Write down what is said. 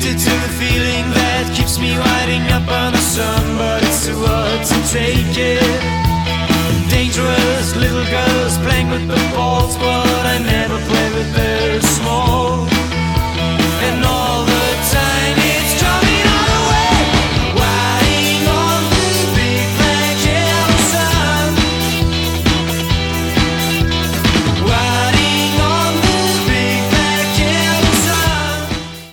addicted to the feeling that keeps me riding up on the sun, but it's too hard to take it. Dangerous little girls playing with the ball